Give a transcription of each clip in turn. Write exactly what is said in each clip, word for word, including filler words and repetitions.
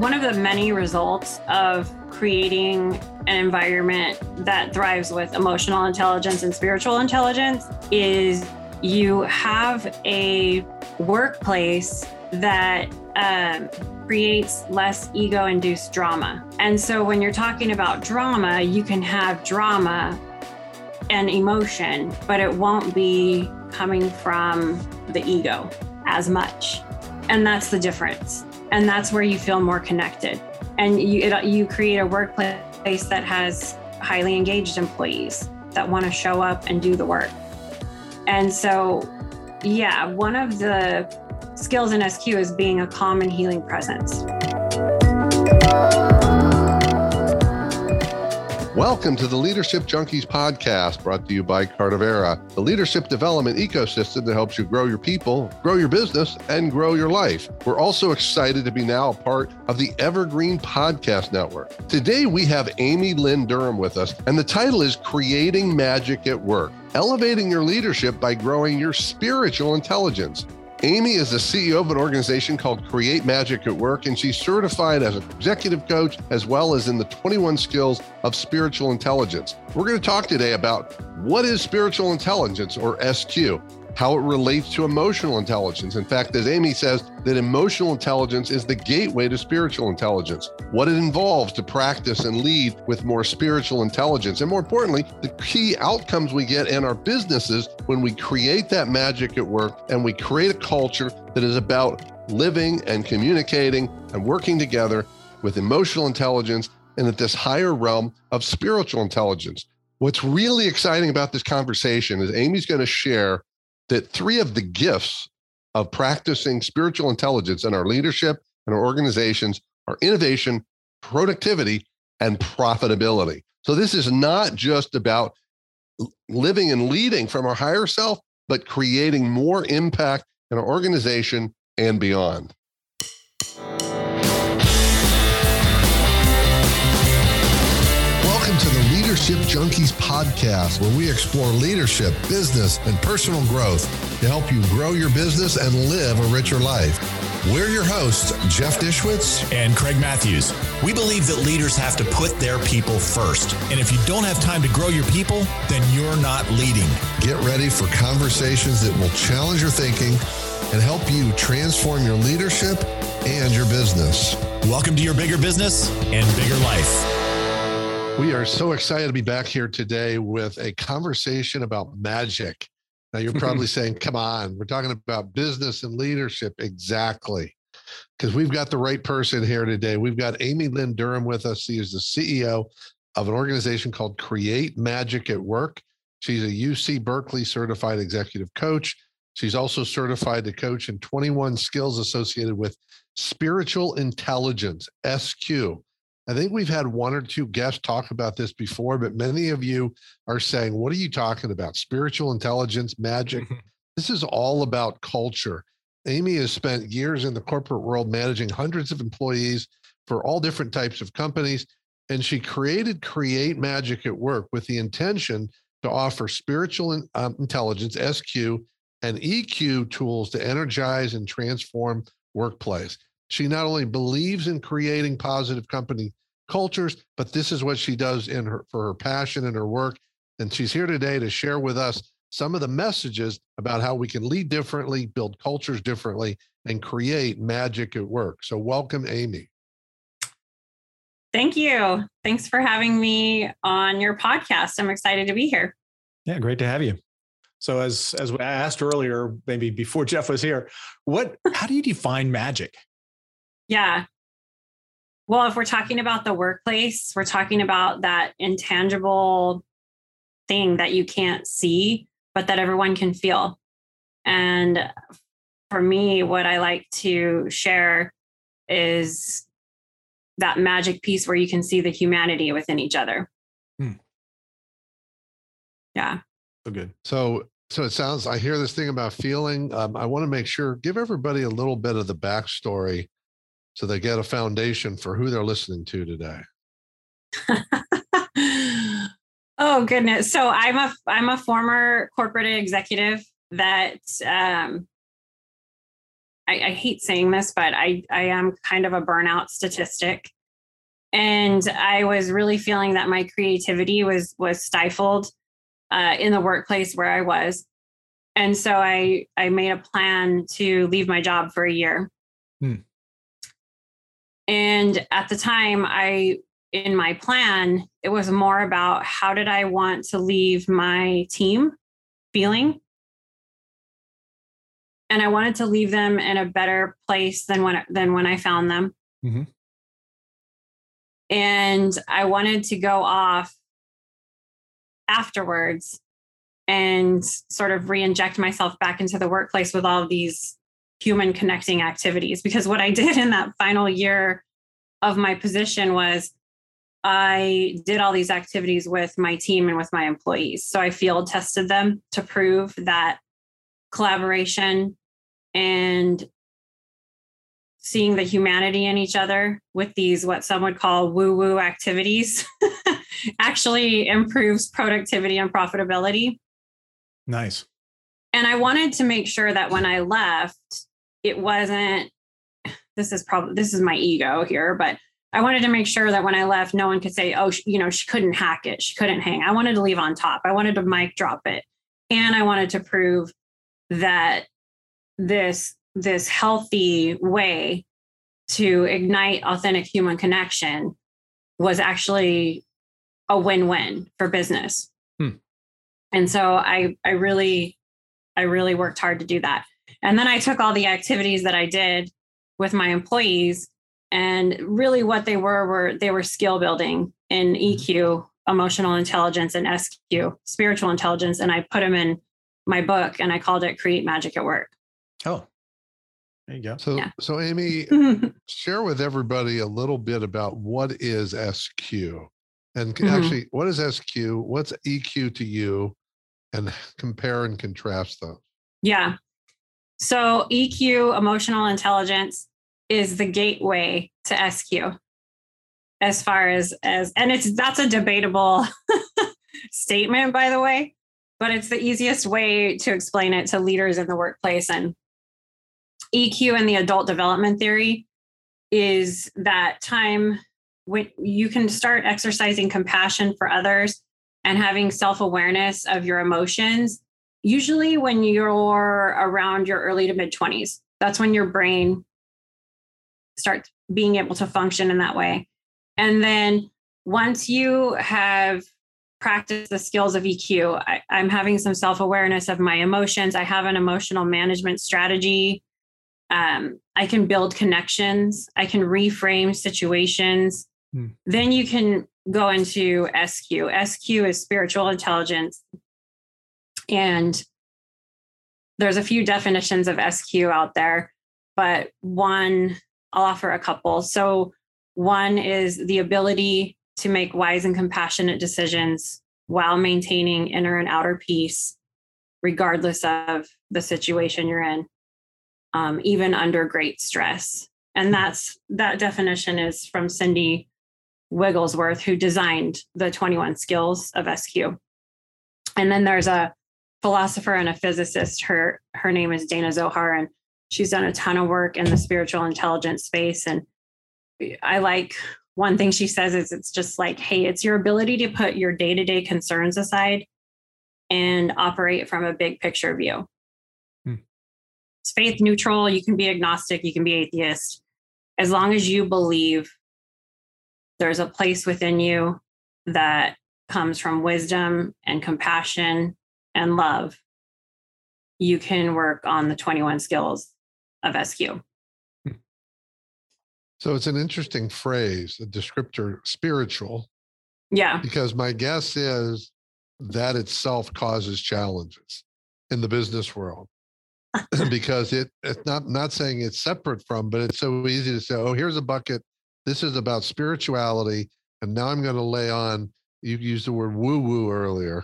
one of the many results of creating an environment that thrives with emotional intelligence and spiritual intelligence is you have a workplace that um, creates less ego-induced drama. And so when you're talking about drama, you can have drama and emotion, but it won't be coming from the ego as much. And that's the difference. And that's where you feel more connected. And you it, you create a workplace that has highly engaged employees that want to show up and do the work. And so, yeah, one of the skills in S Q is being a calm and healing presence. Welcome to the Leadership Junkies podcast, brought to you by Cardivera, the leadership development ecosystem that helps you grow your people, grow your business, and grow your life. We're also excited to be now a part of the Evergreen Podcast Network. Today, we have Amy Lynn Durham with us, and the title is Creating Magic at Work, Elevating Your Leadership by Growing Your Spiritual Intelligence. Amy is the C E O of an organization called Create Magic at Work, and she's certified as an executive coach, as well as in the twenty-one skills of spiritual intelligence. We're going to talk today about what is spiritual intelligence, or S Q, how it relates to emotional intelligence. In fact, as Amy says, that emotional intelligence is the gateway to spiritual intelligence, what it involves to practice and lead with more spiritual intelligence, and more importantly, the key outcomes we get in our businesses when we create that magic at work and we create a culture that is about living and communicating and working together with emotional intelligence and at this higher realm of spiritual intelligence. What's really exciting about this conversation is Amy's going to share that three of the gifts of practicing spiritual intelligence in our leadership and our organizations are innovation, productivity, and profitability. So this is not just about living and leading from our higher self, but creating more impact in our organization and beyond. Welcome to the Leadership Junkies podcast, where we explore leadership, business, and personal growth to help you grow your business and live a richer life. We're your hosts, Jeff Dishwitz and Craig Matthews. We believe that leaders have to put their people first. And if you don't have time to grow your people, then you're not leading. Get ready for conversations that will challenge your thinking and help you transform your leadership and your business. Welcome to your bigger business and bigger life. We are so excited to be back here today with a conversation about magic. Now, you're probably saying, come on, we're talking about business and leadership. Exactly. Because we've got the right person here today. We've got Amy Lynn Durham with us. She is the C E O of an organization called Create Magic at Work. She's a U C Berkeley certified executive coach. She's also certified to coach in twenty-one skills associated with spiritual intelligence, S Q. I think we've had one or two guests talk about this before, but many of you are saying, what are you talking about? Spiritual intelligence, magic. This is all about culture. Amy has spent years in the corporate world managing hundreds of employees for all different types of companies. And she created Create Magic at Work with the intention to offer spiritual um, intelligence, S Q, and E Q tools to energize and transform workplace. She not only believes in creating positive company cultures, but this is what she does in her for her passion and her work. And she's here today to share with us some of the messages about how we can lead differently, build cultures differently, and create magic at work. So welcome, Amy. Thank you. Thanks for having me on your podcast. I'm excited to be here. Yeah, great to have you. So as as I asked earlier, maybe before Jeff was here, what how do you define magic? Yeah. Well, if we're talking about the workplace, we're talking about that intangible thing that you can't see, but that everyone can feel. And for me, what I like to share is that magic piece where you can see the humanity within each other. Hmm. Yeah. So good. So, so it sounds, I hear this thing about feeling. Um, I want to make sure, give everybody a little bit of the backstory so they get a foundation for who they're listening to today. Oh, goodness. So I'm a, I'm a former corporate executive that um, I, I hate saying this, but I, I am kind of a burnout statistic. And I was really feeling that my creativity was, was stifled uh, in the workplace where I was. And so I, I made a plan to leave my job for a year. Hmm. And at the time, I, in my plan, it was more about how did I want to leave my team feeling? And I wanted to leave them in a better place than when, than when I found them. Mm-hmm. And I wanted to go off afterwards and sort of re-inject myself back into the workplace with all of these human connecting activities. Because what I did in that final year of my position was I did all these activities with my team and with my employees. So I field tested them to prove that collaboration and seeing the humanity in each other with these, what some would call woo-woo activities, actually improves productivity and profitability. Nice. And I wanted to make sure that when I left, it wasn't, this is probably, this is my ego here, but I wanted to make sure that when I left, no one could say, oh, you know, she couldn't hack it. She couldn't hang. I wanted to leave on top. I wanted to mic drop it. And I wanted to prove that this, this healthy way to ignite authentic human connection was actually a win-win for business. Hmm. And so I, I really, I really worked hard to do that. And then I took all the activities that I did with my employees, and really what they were, were they were skill building in E Q, emotional intelligence, and S Q, spiritual intelligence. And I put them in my book and I called it Create Magic at Work. Oh, there you go. So, yeah. so Amy, share with everybody a little bit about what is S Q, and mm-hmm. actually what is S Q, what's E Q to you, and compare and contrast those. Yeah. So E Q, emotional intelligence, is the gateway to S Q. As far as, as, and it's, that's a debatable statement, by the way, but it's the easiest way to explain it to leaders in the workplace. And E Q in the adult development theory is that time when you can start exercising compassion for others and having self-awareness of your emotions, usually when you're around your early to mid twenties. That's when your brain starts being able to function in that way. And then once you have practiced the skills of E Q, I, I'm having some self-awareness of my emotions. I have an emotional management strategy. Um, I can build connections. I can reframe situations. Hmm. Then you can go into S Q. S Q is spiritual intelligence. And there's a few definitions of S Q out there, but one, I'll offer a couple. So one is the ability to make wise and compassionate decisions while maintaining inner and outer peace, regardless of the situation you're in, um, even under great stress. And that's that definition is from Cindy Wigglesworth, who designed the twenty-one skills of S Q. And then there's a philosopher and a physicist. Her her name is Dana Zohar, and she's done a ton of work in the spiritual intelligence space. And I like one thing she says is it's just like, hey, it's your ability to put your day-to-day concerns aside and operate from a big picture view. Hmm. It's faith neutral. You can be agnostic. You can be atheist. As long as you believe there's a place within you that comes from wisdom and compassion and love, you can work on the twenty-one skills of S Q. So it's an interesting phrase, a descriptor, spiritual. Yeah. Because my guess is that itself causes challenges in the business world. Because it it's not not saying it's separate from, but it's so easy to say, oh, here's a bucket. This is about spirituality. And now I'm going to lay on, you used the word woo-woo earlier.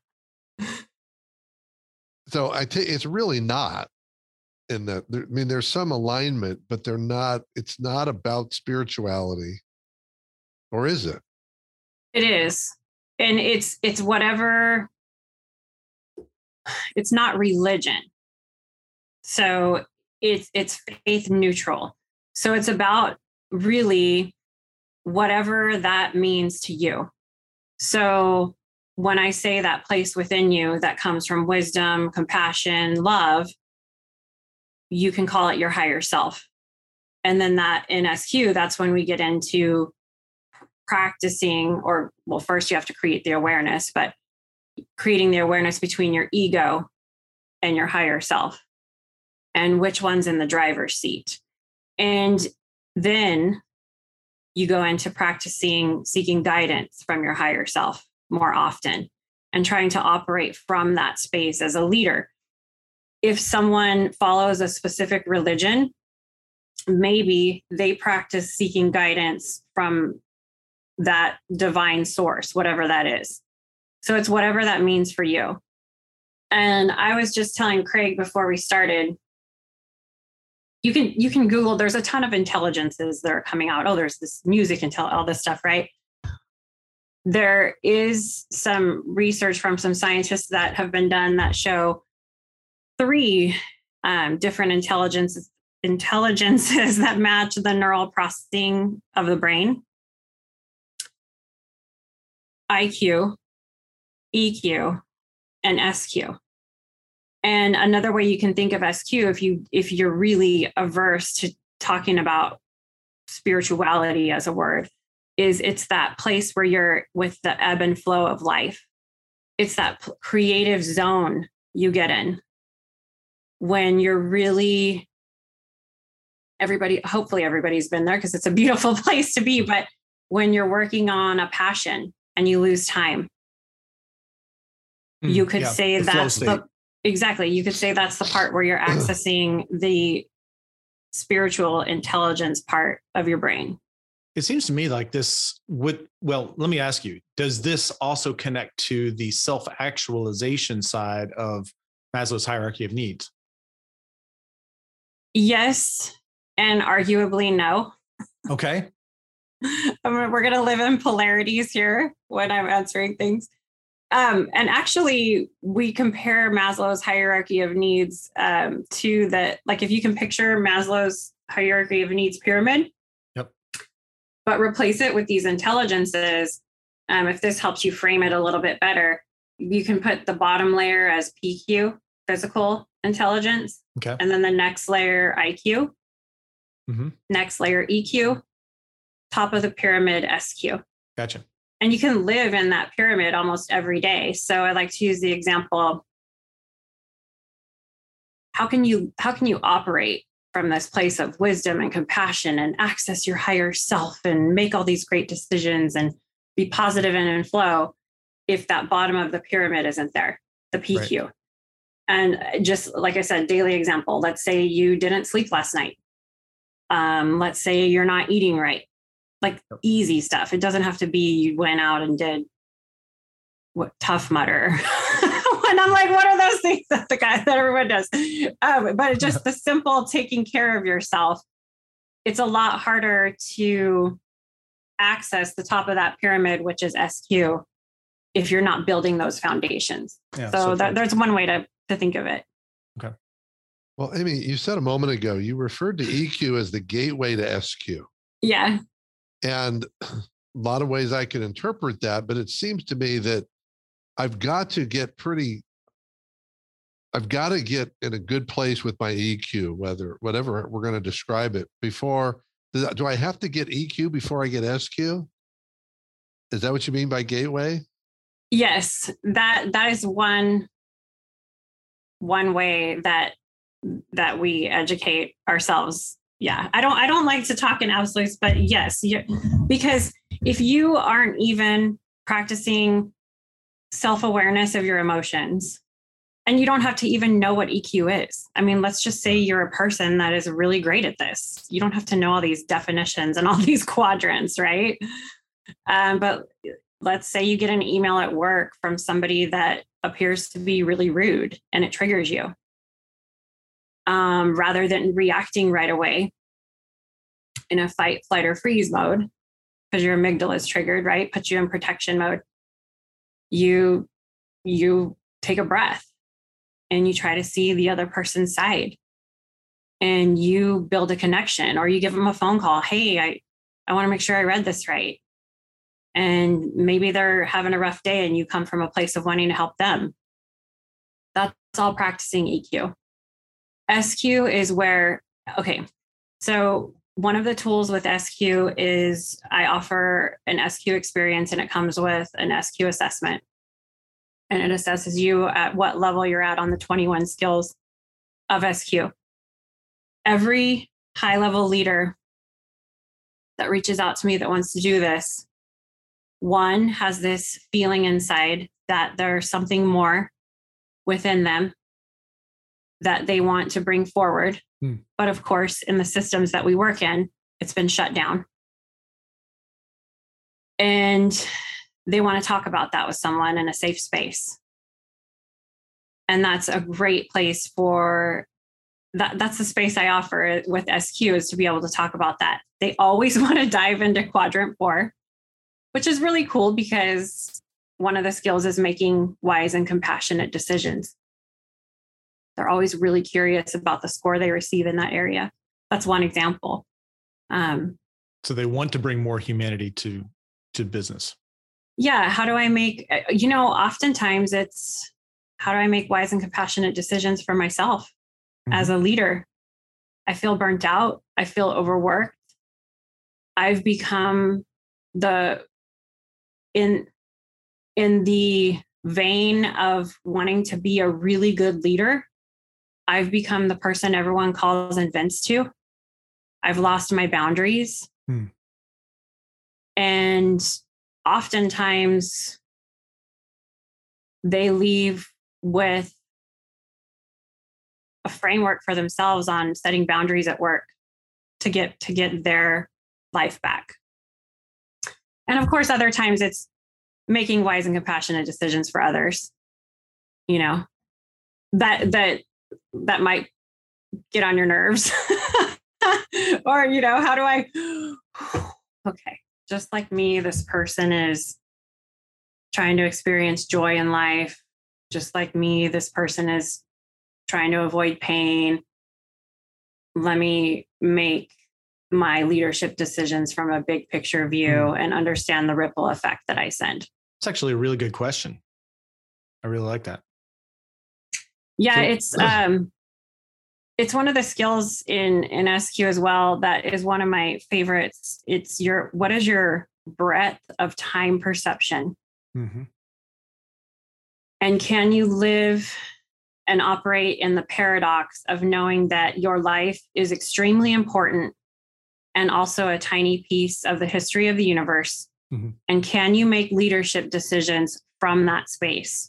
So I t- it's really not. In that, I mean, there's some alignment, but they're not, it's not about spirituality, or is it? It is. And it's, it's whatever, it's not religion. So it's it's faith neutral. So it's about really whatever that means to you. So when I say that place within you that comes from wisdom, compassion, love, you can call it your higher self. And then that in S Q, that's when we get into practicing, or well, first you have to create the awareness, but creating the awareness between your ego and your higher self, and which one's in the driver's seat. And then you go into practicing seeking guidance from your higher self more often and trying to operate from that space as a leader. If someone follows a specific religion, maybe they practice seeking guidance from that divine source, whatever that is. So it's whatever that means for you. And I was just telling Craig before we started, you can you can Google, there's a ton of intelligences that are coming out. Oh, there's this music intel, all this stuff, right? There is some research from some scientists that have been done that show three um, different intelligences intelligences that match the neural processing of the brain: I Q, E Q, and S Q. And another way you can think of S Q, if you if you're really averse to talking about spirituality as a word, is it's that place where you're with the ebb and flow of life. It's that p- creative zone you get in when you're really, everybody, hopefully everybody's been there because it's a beautiful place to be, but when you're working on a passion and you lose time, mm, you could yeah, say the that's the, exactly. You could say that's the part where you're accessing the spiritual intelligence part of your brain. It seems to me like this would, well, let me ask you, does this also connect to the self-actualization side of Maslow's hierarchy of needs? Yes, and arguably no. Okay. We're going to live in polarities here when I'm answering things. Um, and actually, we compare Maslow's hierarchy of needs um, to the, like if you can picture Maslow's hierarchy of needs pyramid, yep, but replace it with these intelligences. Um, if this helps you frame it a little bit better, you can put the bottom layer as P Q, physical intelligence. Okay. And then the next layer, I Q. Mm-hmm. Next layer, E Q. Top of the pyramid, S Q. Gotcha. And you can live in that pyramid almost every day. So I like to use the example, how can you how can you operate from this place of wisdom and compassion and access your higher self and make all these great decisions and be positive and in flow if that bottom of the pyramid isn't there, the P Q. Right. And just like I said, daily example, let's say you didn't sleep last night. Um, let's say you're not eating right. Like easy stuff. It doesn't have to be you went out and did what Tough Mudder. And I'm like, what are those things that the guy that everyone does? Um, but just the simple taking care of yourself. It's a lot harder to access the top of that pyramid, which is S Q, if you're not building those foundations. Yeah, so so that, there's one way to, to think of it. Okay. Well, Amy, you said a moment ago, you referred to E Q as the gateway to S Q. Yeah. And a lot of ways I can interpret that, but it seems to me that I've got to get pretty, I've got to get in a good place with my E Q, whether, whatever we're going to describe it before. Do I have to get E Q before I get S Q? Is that what you mean by gateway? Yes, that, that is one, one way that, that we educate ourselves. Yeah, I don't I don't like to talk in absolutes, but yes, because if you aren't even practicing self-awareness of your emotions, and you don't have to even know what E Q is. I mean, let's just say you're a person that is really great at this. You don't have to know all these definitions and all these quadrants, right? Um, but let's say you get an email at work from somebody that appears to be really rude and it triggers you. Um, rather than reacting right away in a fight, flight, or freeze mode, because your amygdala is triggered, right? Puts you in protection mode. You, you take a breath and you try to see the other person's side. and you build a connection, or you give them a phone call. Hey, I, I want to make sure I read this right. And maybe they're having a rough day and you come from a place of wanting to help them. That's all practicing E Q. S Q is where, okay, so one of the tools with S Q is I offer an S Q experience, and it comes with an S Q assessment. And it assesses you at what level you're at on the twenty-one skills of S Q. Every high-level leader that reaches out to me that wants to do this, one has this feeling inside that there's something more within them that they want to bring forward. Hmm. But of course, in the systems that we work in, it's been shut down. And they want to talk about that with someone in a safe space. And that's a great place for that. That's the space I offer with S Q, is to be able to talk about that. They always want to dive into quadrant four, which is really cool because one of the skills is making wise and compassionate decisions. They're always really curious about the score they receive in that area. That's one example. Um, so they want to bring more humanity to, to business. Yeah. How do I make, you know, oftentimes it's, how do I make wise and compassionate decisions for myself mm-hmm. as a leader? I feel burnt out. I feel overworked. I've become the, in, in the vein of wanting to be a really good leader, I've become the person everyone calls and vents to. I've lost my boundaries. Hmm. And oftentimes they leave with a framework for themselves on setting boundaries at work to get to get their life back. And of course, other times it's making wise and compassionate decisions for others. You know, that that that might get on your nerves. Or, you know, how do I, okay, just like me, this person is trying to experience joy in life. Just like me, this person is trying to avoid pain. Let me make my leadership decisions from a big picture view mm. and understand the ripple effect that I send. It's actually a really good question. I really like that. Yeah, so, it's um, it's one of the skills in in S Q as well that is one of my favorites. It's your, what is your breadth of time perception? Mm-hmm. And can you live and operate in the paradox of knowing that your life is extremely important and also a tiny piece of the history of the universe? Mm-hmm. And can you make leadership decisions from that space?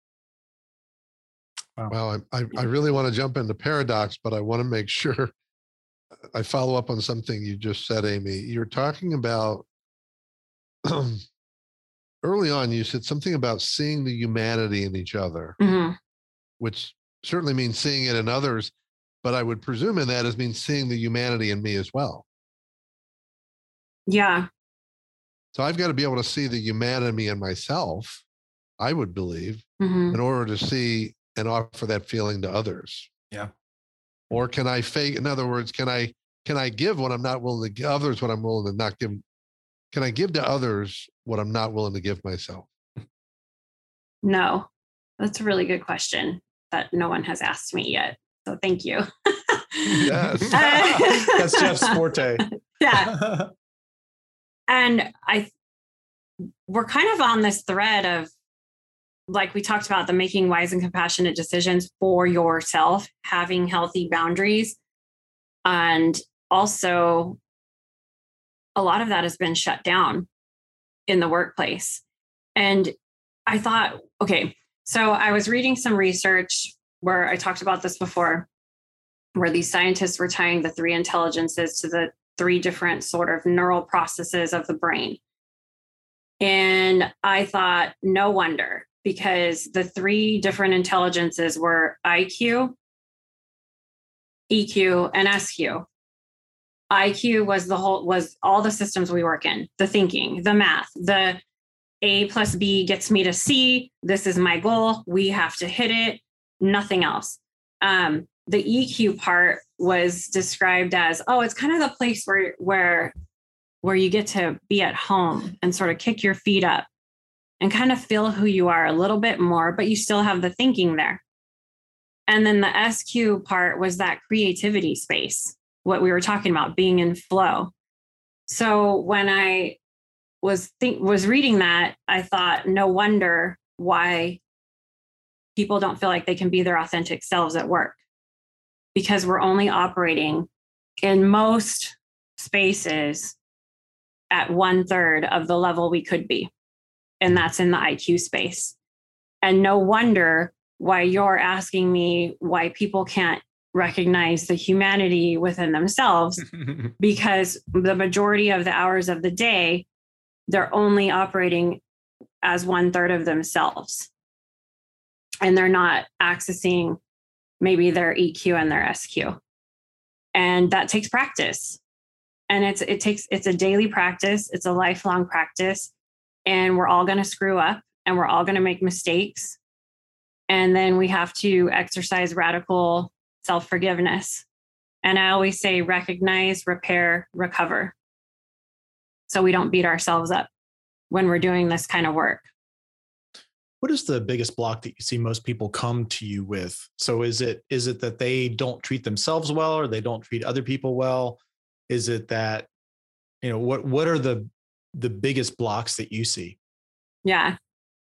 Wow. Well, I, I really want to jump into paradox, but I want to make sure I follow up on something you just said, Amy. You're talking about um, early on, you said something about seeing the humanity in each other, mm-hmm. which certainly means seeing it in others, but I would presume in that is means seeing the humanity in me as well. Yeah. So I've got to be able to see the humanity in myself, I would believe, mm-hmm. in order to see and offer that feeling to others. Yeah. Or can I fake, in other words, can I, can I give what I'm not willing to give others, what I'm willing to not give? Can I give to others what I'm not willing to give myself? No, that's a really good question that no one has asked me yet. So thank you. Yes. That's Jeff's forte. Yeah. And I, we're kind of on this thread of, like we talked about, the making wise and compassionate decisions for yourself, having healthy boundaries. And also, a lot of that has been shut down in the workplace. And I thought, okay, so I was reading some research where I talked about this before, where these scientists were tying the three intelligences to the three different sort of neural processes of the brain. And I thought, no wonder, because the three different intelligences were I Q, E Q, and S Q. I Q was the whole, was all the systems we work in, the thinking, the math, the A plus B gets me to C. This is my goal. We have to hit it. Nothing else. Um, the E Q part was described as, oh, it's kind of the place where, where, where you get to be at home and sort of kick your feet up and kind of feel who you are a little bit more, but you still have the thinking there. And then the S Q part was that creativity space, what we were talking about, being in flow. So when I was think was reading that, I thought, no wonder why people don't feel like they can be their authentic selves at work, because we're only operating in most spaces at one third of the level we could be. And that's in the I Q space. And no wonder why you're asking me why people can't recognize the humanity within themselves, because the majority of the hours of the day, they're only operating as one third of themselves. And they're not accessing maybe their E Q and their S Q. And that takes practice. And it's it takes it's a daily practice. It's a lifelong practice. And we're all going to screw up and we're all going to make mistakes. And then we have to exercise radical self-forgiveness. And I always say recognize, repair, recover. So we don't beat ourselves up when we're doing this kind of work. What is the biggest block that you see most people come to you with? So is it is it that they don't treat themselves well, or they don't treat other people well? Is it that, you know, what what are the the biggest blocks that you see? Yeah.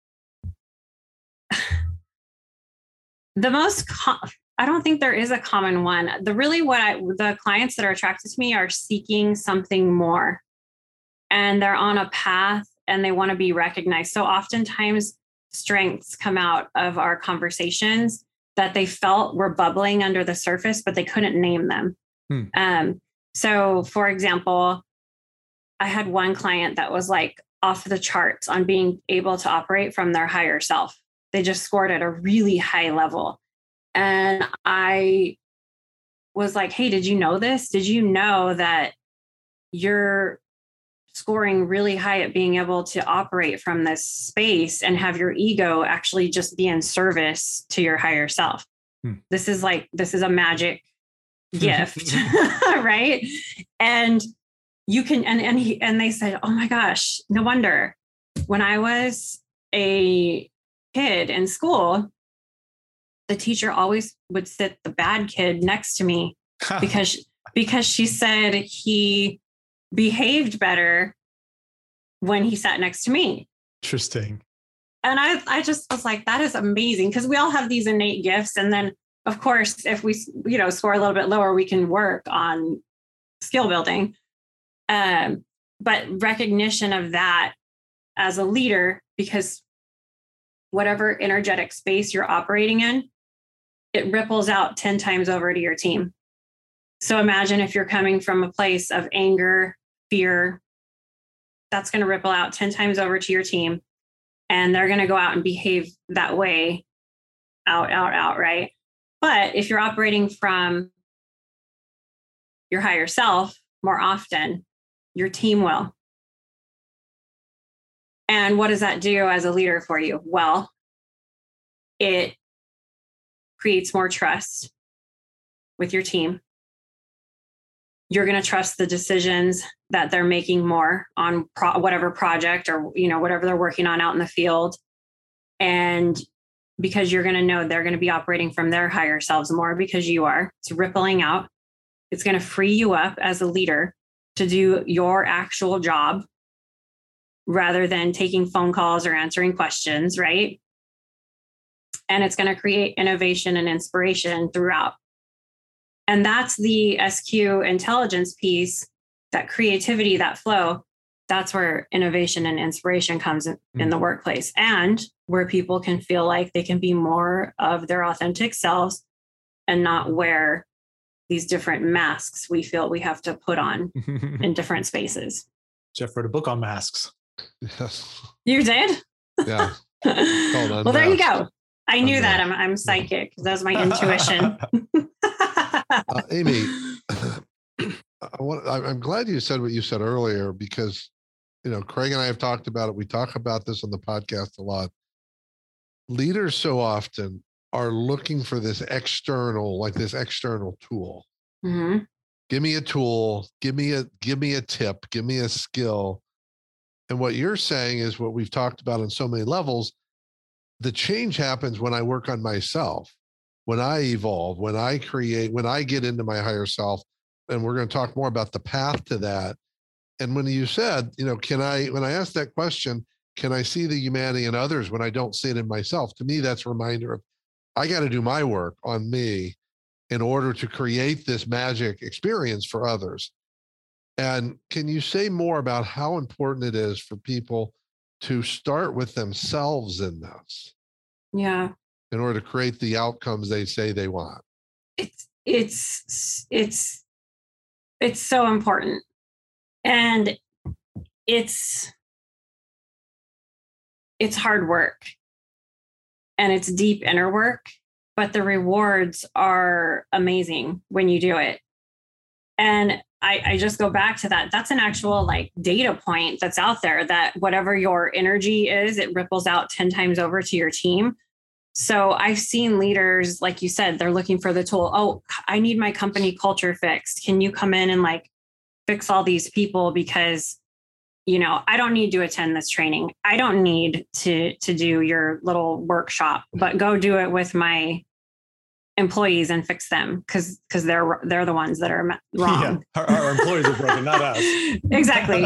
The most, com- I don't think there is a common one. The really what I, the clients that are attracted to me are seeking something more, and they're on a path and they want to be recognized. So oftentimes strengths come out of our conversations that they felt were bubbling under the surface, but they couldn't name them. Hmm. Um, so for example, I had one client that was like off the charts on being able to operate from their higher self. They just scored at a really high level. And I was like, hey, did you know this? Did you know that you're scoring really high at being able to operate from this space and have your ego actually just be in service to your higher self? Hmm. This is like, this is a magic gift, right? And you can, and, and, he, and they said, oh my gosh, no wonder when I was a kid in school, the teacher always would sit the bad kid next to me because, because she said he behaved better when he sat next to me. Interesting. And I, I just was like, that is amazing, because we all have these innate gifts. And then of course, if we, you know, score a little bit lower, we can work on skill building. Um, but recognition of that as a leader, because whatever energetic space you're operating in, it ripples out ten times over to your team. So imagine if you're coming from a place of anger, fear, that's going to ripple out ten times over to your team. And they're going to go out and behave that way, out, out, out, right? But if you're operating from your higher self more often, your team will. And what does that do as a leader for you? Well, it creates more trust with your team. You're going to trust the decisions that they're making more on pro- whatever project or, you know, whatever they're working on out in the field. And because you're going to know they're going to be operating from their higher selves more because you are. It's rippling out. It's going to free you up as a leader to do your actual job rather than taking phone calls or answering questions, right? And it's going to create innovation and inspiration throughout. And that's the S Q intelligence piece, that creativity, that flow. That's where innovation and inspiration comes in, mm-hmm. in the workplace, and where people can feel like they can be more of their authentic selves and not wear these different masks we feel we have to put on in different spaces. Jeff wrote a book on masks. Yes. You did? Yeah. Well, there you go. I knew that. I'm I'm psychic. That was my intuition. uh, Amy, I want, I'm glad you said what you said earlier, because, you know, Craig and I have talked about it. We talk about this on the podcast a lot. Leaders so often are looking for this external, like this external tool. Mm-hmm. Give me a tool, give me a, give me a tip, give me a skill. And what you're saying is what we've talked about on so many levels. The change happens when I work on myself, when I evolve, when I create, when I get into my higher self. And we're going to talk more about the path to that. And when you said, you know, can I, when I asked that question, can I see the humanity in others when I don't see it in myself? To me, that's a reminder of, I got to do my work on me in order to create this magic experience for others. And can you say more about how important it is for people to start with themselves in this? Yeah. In order to create the outcomes they say they want. It's, it's, it's, it's so important. And it's, it's hard work and it's deep inner work, but the rewards are amazing when you do it. And I, I just go back to that. That's an actual like data point that's out there, that whatever your energy is, it ripples out ten times over to your team. So I've seen leaders, like you said, they're looking for the tool. Oh, I need my company culture fixed. Can you come in and like fix all these people? Because, you know, I don't need to attend this training. I don't need to, to do your little workshop, but go do it with my employees and fix them, because because they're they're the ones that are wrong. Yeah, our, our employees are broken, not us. Exactly.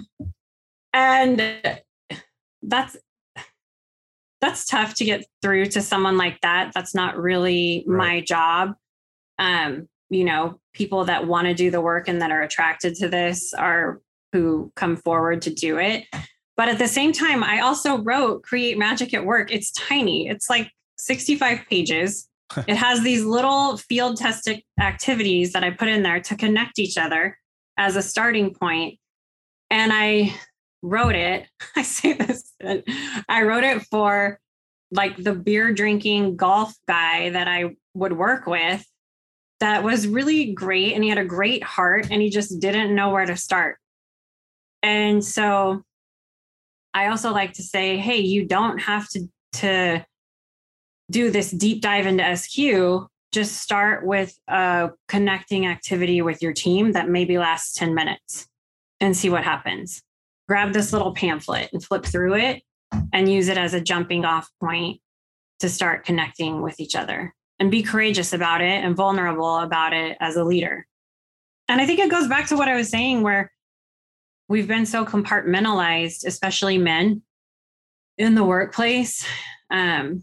And that's that's tough to get through to someone like that. That's not really Right. my job. Um, you know, people that want to do the work and that are attracted to this are who come forward to do it. But at the same time, I also wrote Create Magic at Work. It's tiny. It's like sixty-five pages. It has these little field tested activities that I put in there to connect each other as a starting point. And I wrote it, I say this, I wrote it for like the beer drinking golf guy that I would work with that was really great. And he had a great heart and he just didn't know where to start. And so I also like to say, hey, you don't have to, to do this deep dive into S Q. Just start with a connecting activity with your team that maybe lasts ten minutes and see what happens. Grab this little pamphlet and flip through it and use it as a jumping off point to start connecting with each other, and be courageous about it and vulnerable about it as a leader. And I think it goes back to what I was saying, where we've been so compartmentalized, especially men in the workplace, um,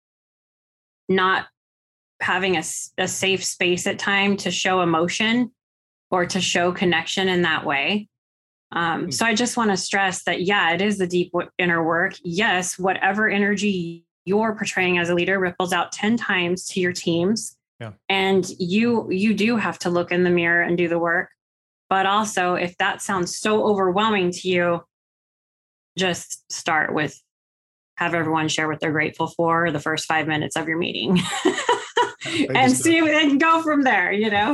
not having a, a safe space at time to show emotion or to show connection in that way. Um, so I just want to stress that, yeah, it is the deep inner work. Yes, whatever energy you're portraying as a leader ripples out ten times to your teams. Yeah. And you, you do have to look in the mirror and do the work. But also, if that sounds so overwhelming to you, just start with, have everyone share what they're grateful for the first five minutes of your meeting and see and go from there, you know?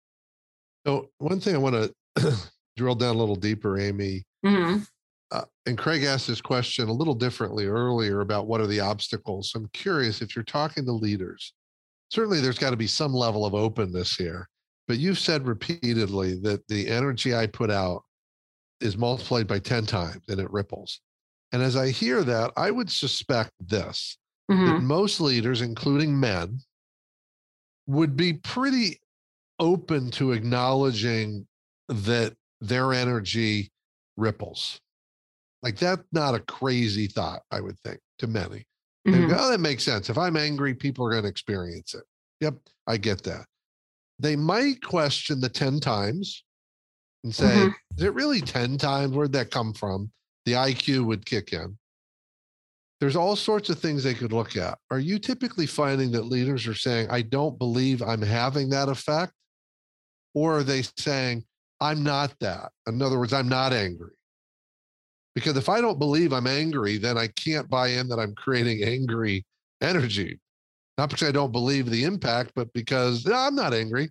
So one thing I want to drill down a little deeper, Amy, Mm-hmm. uh, and Craig asked this question a little differently earlier about what are the obstacles. So I'm curious, if you're talking to leaders, certainly there's got to be some level of openness here, but you've said repeatedly that the energy I put out is multiplied by ten times and it ripples. And as I hear that, I would suspect this, Mm-hmm. that most leaders, including men, would be pretty open to acknowledging that their energy ripples. Like, that's not a crazy thought, I would think, to many. They Mm-hmm. go, oh, that makes sense. If I'm angry, people are going to experience it. Yep, I get that. They might question the ten times and say, Mhm. is it really ten times? Where'd that come from? The I Q would kick in. There's all sorts of things they could look at. Are you typically finding that leaders are saying, I don't believe I'm having that effect? Or are they saying, I'm not that? In other words, I'm not angry. Because if I don't believe I'm angry, then I can't buy in that I'm creating angry energy. Not because I don't believe the impact, but because no, I'm not angry.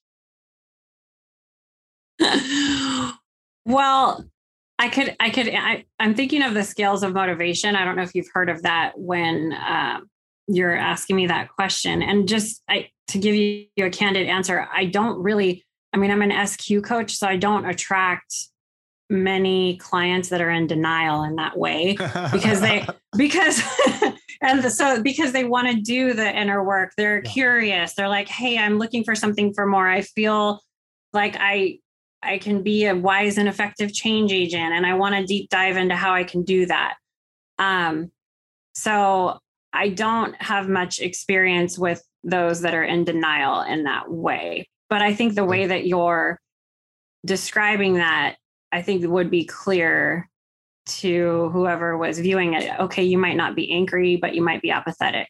Well, I could, I could, I, I'm thinking of the scales of motivation. I don't know if you've heard of that, when um, you're asking me that question. And just I, to give you a candid answer, I don't really, I mean, I'm an S Q coach, so I don't attract many clients that are in denial in that way because they, because, and the, so because they want to do the inner work, they're yeah. curious. They're like, hey, I'm looking for something for more. I feel like I, I can be a wise and effective change agent, and I want to deep dive into how I can do that. Um, so I don't have much experience with those that are in denial in that way. But I think the way that you're describing that, I think would be clear to whoever was viewing it. Okay, you might not be angry, but you might be apathetic.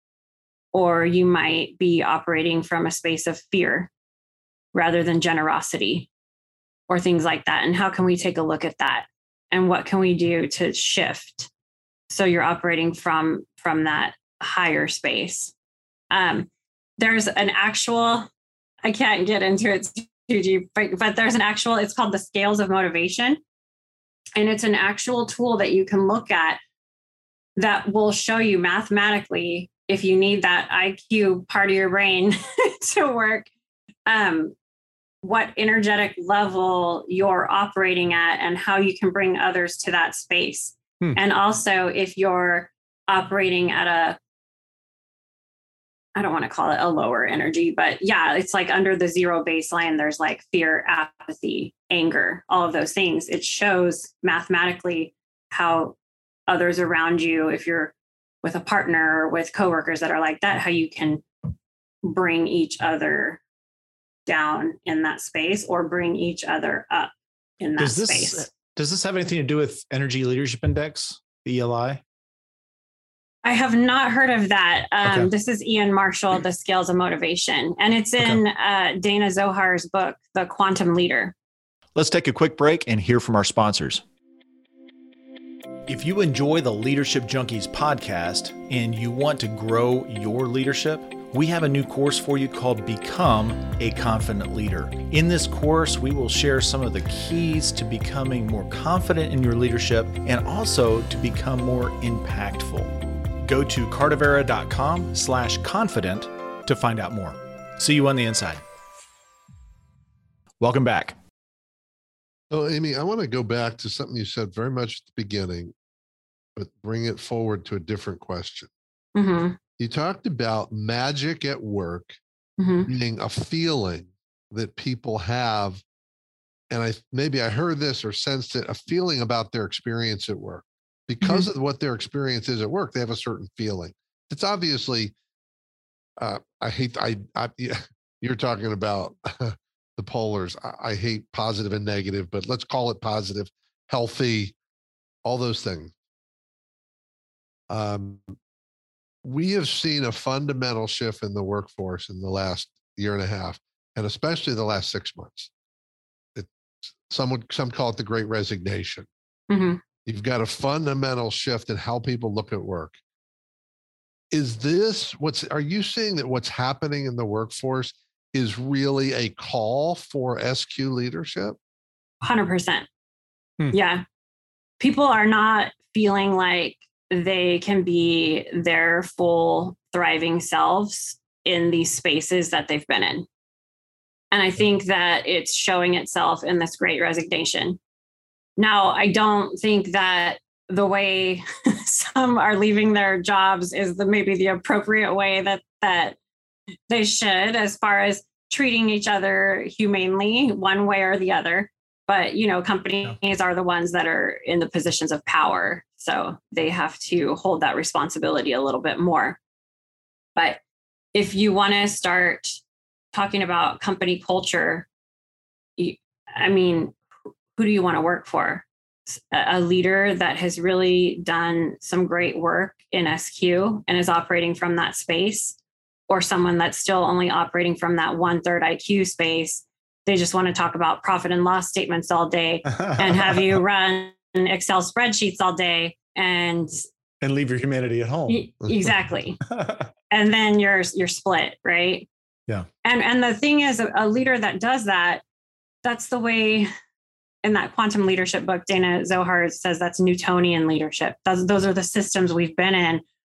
Or you might be operating from a space of fear rather than generosity or things like that. And how can we take a look at that? And what can we do to shift so you're operating from, from that higher space? Um, there's an actual, I can't get into it too deep, but, but there's an actual, it's called the Scales of Motivation. And it's an actual tool that you can look at that will show you mathematically, if you need that I Q part of your brain to work, um, what energetic level you're operating at and how you can bring others to that space. Hmm. And also if you're operating at a, I don't want to call it a lower energy, but yeah, it's like under the zero baseline, there's like fear, apathy, anger, all of those things. It shows mathematically how others around you, if you're with a partner or with coworkers that are like that, how you can bring each other down in that space or bring each other up in that does this, space. Does this have anything to do with Energy Leadership Index, E L I? I have not heard of that. Um, okay. This is Ian Marshall, The Scales of Motivation, and it's in okay. uh, Dana Zohar's book, The Quantum Leader. Let's take a quick break and hear from our sponsors. If you enjoy the Leadership Junkies podcast and you want to grow your leadership, we have a new course for you called Become a Confident Leader. In this course, we will share some of the keys to becoming more confident in your leadership and also to become more impactful. Go to cardavera.com slash confident to find out more. See you on the inside. Welcome back. Oh, Amy, I want to go back to something you said very much at the beginning, but bring it forward to a different question. Mm-hmm. You talked about magic at work mm-hmm. being a feeling that people have, and I maybe I heard this or sensed it, a feeling about their experience at work. Because mm-hmm. of what their experience is at work, they have a certain feeling. It's obviously, uh, I hate, I, I yeah, you're talking about the polars. I, I hate positive and negative, but let's call it positive, healthy, all those things. Um, we have seen a fundamental shift in the workforce in the last year and a half, and especially the last six months. It, some would, some call it the Great Resignation. Mm-hmm. You've got a fundamental shift in how people look at work. Is this what's, are you seeing that what's happening in the workforce is really a call for S Q leadership? one hundred percent. Hmm. Yeah. People are not feeling like they can be their full thriving selves in these spaces that they've been in. And I think that it's showing itself in this Great Resignation. Now, I don't think that the way some are leaving their jobs is the maybe the appropriate way that that they should, as far as treating each other humanely, one way or the other. But, you know, companies yeah. are the ones that are in the positions of power. So they have to hold that responsibility a little bit more. But if you want to start talking about company culture, you, I mean, who do you want to work for? A leader that has really done some great work in S Q and is operating from that space, or someone that's still only operating from that one third I Q space. They just want to talk about profit and loss statements all day and have you run Excel spreadsheets all day and and leave your humanity at home. Exactly. And then you're you're split, right? Yeah. And and the thing is, a, a leader that does that, that's the way. In that Quantum Leadership book, Dana Zohar says that's Newtonian leadership. Those, those are the systems we've been in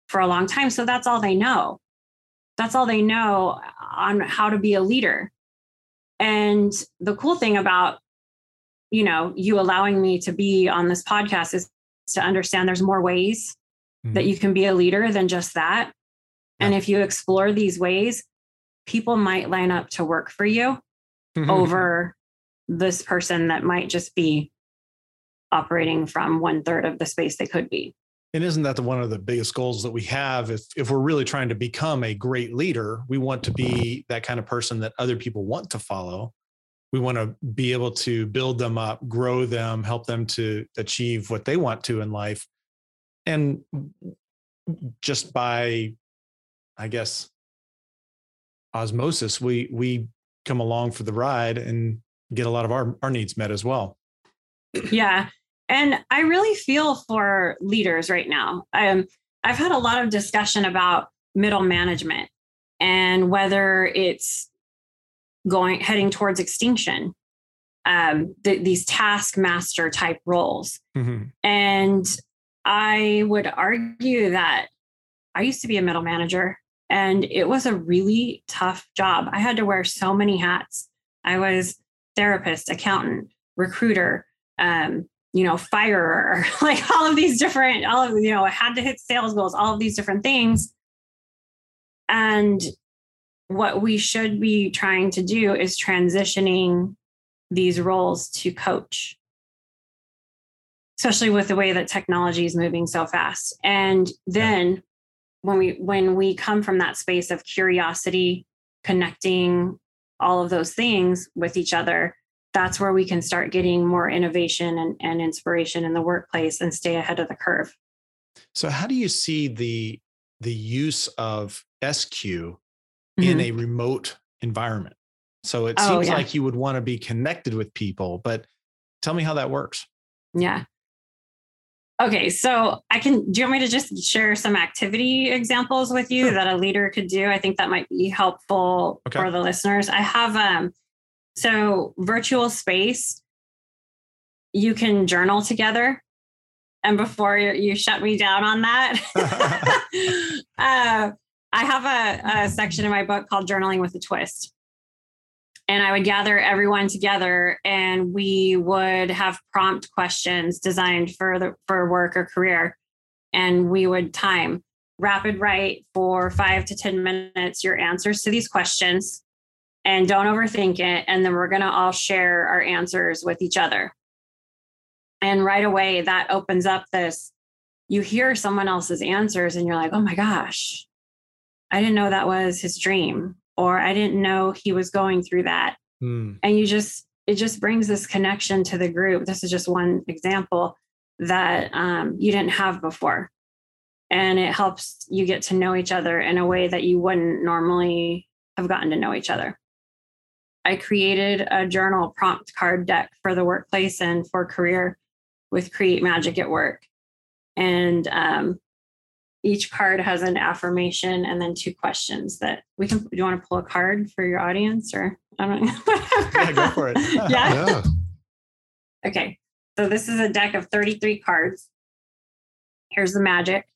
for a long time. So that's all they know. That's all they know on how to be a leader. And the cool thing about, you know, you allowing me to be on this podcast is to understand there's more ways mm-hmm. that you can be a leader than just that. Yeah. And if you explore these ways, people might line up to work for you mm-hmm. over this person that might just be operating from one third of the space they could be. And isn't that the, one of the biggest goals that we have? If, if we're really trying to become a great leader, we want to be that kind of person that other people want to follow. We want to be able to build them up, grow them, help them to achieve what they want to in life. And just by, I guess, osmosis, we, we come along for the ride and get a lot of our, our needs met as well. Yeah. And I really feel for leaders right now. Um, I've had a lot of discussion about middle management and whether it's going heading towards extinction, um, th- these taskmaster type roles. Mm-hmm. And I would argue that I used to be a middle manager and it was a really tough job. I had to wear so many hats. I was therapist, accountant, recruiter, um, you know, firer, like all of these different, all of, you know, I had to hit sales goals, all of these different things. And what we should be trying to do is transitioning these roles to coach, especially with the way that technology is moving so fast. And then yeah. when we, when we come from that space of curiosity, connecting all of those things with each other, that's where we can start getting more innovation and, and inspiration in the workplace and stay ahead of the curve. So how do you see the, the use of S Q mm-hmm. in a remote environment? So it oh, seems yeah. like you would want to be connected with people, but tell me how that works. Yeah. Okay. So I can, do you want me to just share some activity examples with you sure. that a leader could do? I think that might be helpful okay. for the listeners. I have, um, So virtual space, you can journal together. And before you shut me down on that, uh, I have a, a section in my book called Journaling with a Twist. And I would gather everyone together and we would have prompt questions designed for the, for work or career. And we would time rapid write for five to ten minutes, your answers to these questions. And don't overthink it. And then we're going to all share our answers with each other. And right away, that opens up this, you hear someone else's answers and you're like, oh my gosh, I didn't know that was his dream, or I didn't know he was going through that. Mm. And you just, it just brings this connection to the group. This is just one example that um, you didn't have before. And it helps you get to know each other in a way that you wouldn't normally have gotten to know each other. I created a journal prompt card deck for the workplace and for career with Create Magic at Work. And um, each card has an affirmation and then two questions that we can, do you want to pull a card for your audience or I don't know? Yeah, go for it. yeah? yeah. Okay. So this is a deck of thirty-three cards. Here's the magic.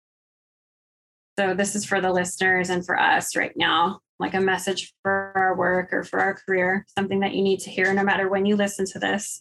So this is for the listeners and for us right now. Like a message for our work or for our career, something that you need to hear no matter when you listen to this.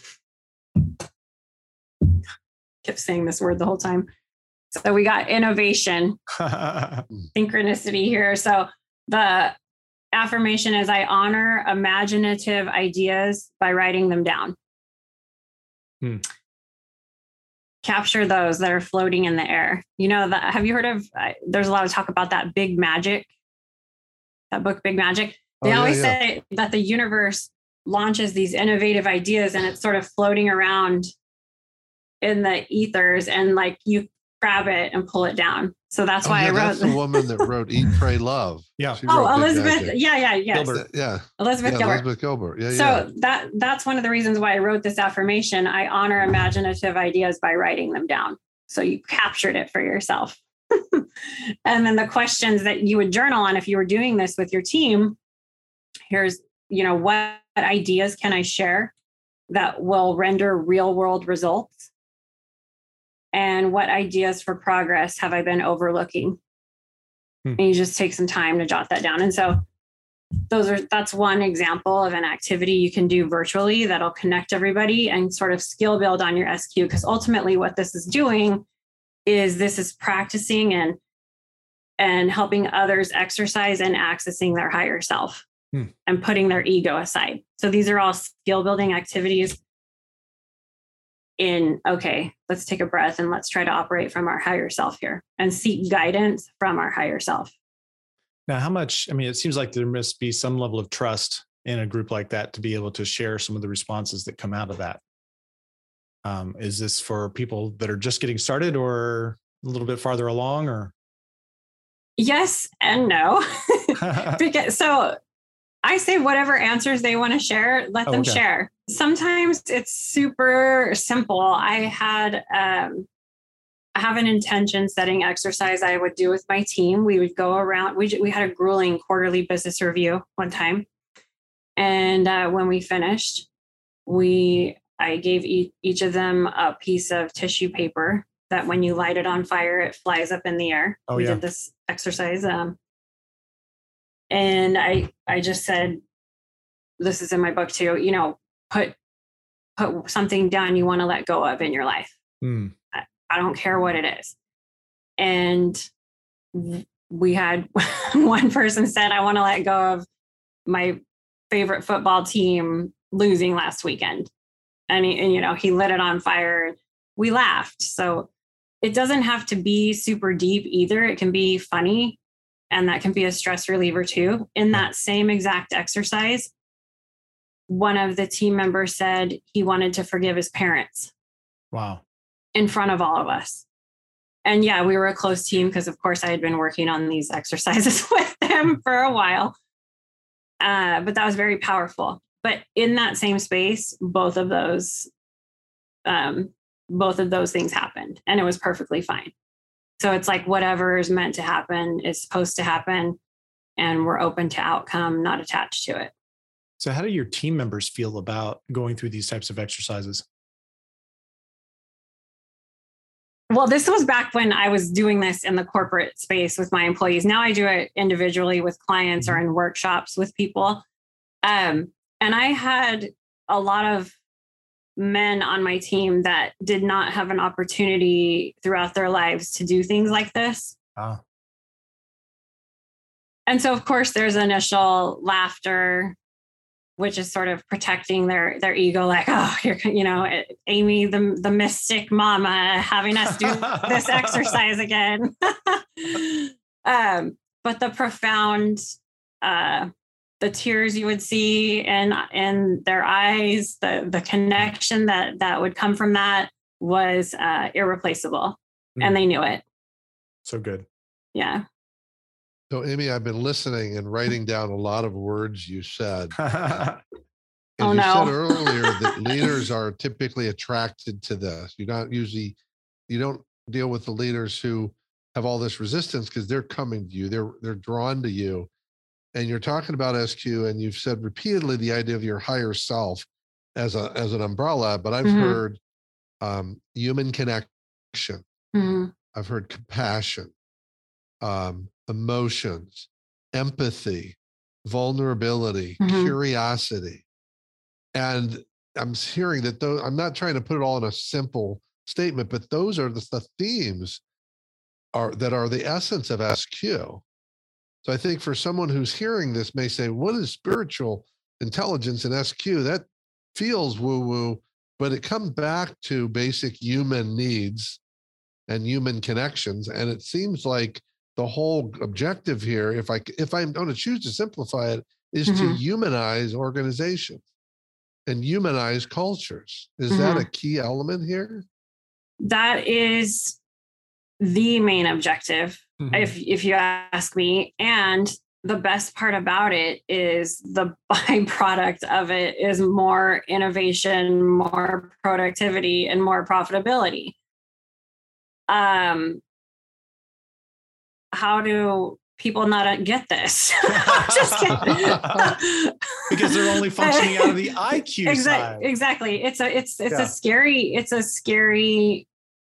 Kept saying this word the whole time. So we got innovation, synchronicity here. So the affirmation is I honor imaginative ideas by writing them down. Hmm. Capture those that are floating in the air. You know, that, have you heard of, uh, there's a lot of talk about that big magic. That book, Big Magic, they oh, always yeah, yeah. say that the universe launches these innovative ideas and it's sort of floating around in the ethers and like you grab it and pull it down. So that's oh, why yeah, I wrote. That's the woman that wrote Eat, Pray, Love. Yeah. She oh, Elizabeth. Yeah, yeah, yeah. Gilbert. Yeah. Elizabeth yeah, Gilbert. Elizabeth Gilbert. Yeah, so yeah. that that's one of the reasons why I wrote this affirmation. I honor imaginative ideas by writing them down. So you captured it for yourself. And then the questions that you would journal on if you were doing this with your team, here's, you know, what ideas can I share that will render real world results? And what ideas for progress have I been overlooking? Hmm. And you just take some time to jot that down. And so those are, that's one example of an activity you can do virtually that'll connect everybody and sort of skill build on your S Q. Because ultimately what this is doing is this is practicing and, and helping others exercise and accessing their higher self hmm. and putting their ego aside. So these are all skill building activities in, okay, let's take a breath and let's try to operate from our higher self here and seek guidance from our higher self. Now, how much, I mean, it seems like there must be some level of trust in a group like that to be able to share some of the responses that come out of that. Um, is this for people that are just getting started or a little bit farther along, or? Yes and no. because, so I say whatever answers they want to share, let oh, them okay. share. Sometimes it's super simple. I had, um, I have an intention setting exercise I would do with my team. We would go around, we, we had a grueling quarterly business review one time. And uh, when we finished, we, I gave each, each of them a piece of tissue paper that when you light it on fire, it flies up in the air. Oh, we yeah. did this exercise. Um, and I, I just said, this is in my book too, you know, put, put something down you want to let go of in your life. Mm. I, I don't care what it is. And we had one person said, I want to let go of my favorite football team losing last weekend. And, he, and, you know, he lit it on fire. We laughed. So it doesn't have to be super deep either. It can be funny. And that can be a stress reliever too. In that same exact exercise, one of the team members said he wanted to forgive his parents. Wow. In front of all of us. And yeah, we were a close team because of course I had been working on these exercises with them for a while. Uh, but that was very powerful. But in that same space, both of those, um, both of those things happened and it was perfectly fine. So it's like whatever is meant to happen is supposed to happen and we're open to outcome, not attached to it. So how do your team members feel about going through these types of exercises? Well, this was back when I was doing this in the corporate space with my employees. Now I do it individually with clients mm-hmm. or in workshops with people. Um, and I had a lot of men on my team that did not have an opportunity throughout their lives to do things like this. Ah. And so, of course, there's initial laughter, which is sort of protecting their their ego, like, oh, you're, you know, Amy, the the mystic mama, having us do this exercise again. um, but the profound, uh, the tears you would see in in their eyes, the the connection that that would come from that was uh, irreplaceable, mm. and they knew it. So good. Yeah. So, Amy, I've been listening and writing down a lot of words you said. And oh, you no. said earlier that leaders are typically attracted to this. You're not usually, you don't deal with the leaders who have all this resistance because they're coming to you. They're they're drawn to you. And you're talking about S Q, and you've said repeatedly the idea of your higher self as a as an umbrella. But I've mm-hmm. heard um, human connection. Mm-hmm. I've heard compassion. Um, emotions, empathy, vulnerability, mm-hmm. curiosity. And I'm hearing that those, I'm not trying to put it all in a simple statement, but those are the, the themes are that are the essence of S Q. So I think for someone who's hearing this may say, what is spiritual intelligence in S Q? That feels woo-woo, but it comes back to basic human needs and human connections. And it seems like the whole objective here, if I if I'm going to choose to simplify it, is mm-hmm. to humanize organizations and humanize cultures. Is mm-hmm. that a key element here? That is the main objective, mm-hmm. if if you ask me. And the best part about it is the byproduct of it is more innovation, more productivity, and more profitability. Um. How do people not get this? Just kidding. Because they're only functioning out of the I Q exactly, side. Exactly. It's a it's it's yeah. a scary it's a scary